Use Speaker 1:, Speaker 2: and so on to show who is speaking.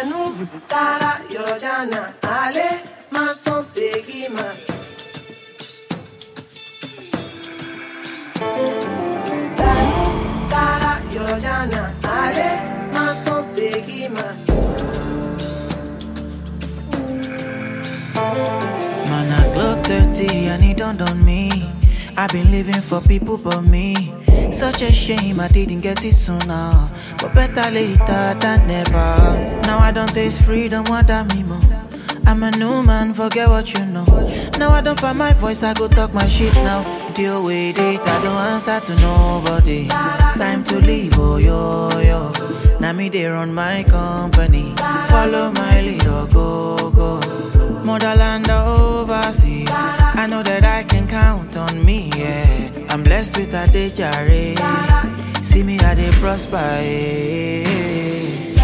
Speaker 1: Danu, Tara, Yorojana, Ale, Mason Segima. Danu, Tara, Yorojana, Ale, Mason Segima.
Speaker 2: Man, I clock 30 and it dawned on me. I've been living for people but me. Such a shame I didn't get it sooner. But better later than never. Now I don't taste freedom, what I mean more. I'm a new man, forget what you know. Now I don't find my voice, I go talk my shit now. Deal with it, I don't answer to nobody. Time to leave, oh yo. Now me they run my company. Follow my lead or go. Motherland or overseas, I know that I can count on me, yeah. I'm blessed with a day jare. See me how they prosper, yeah.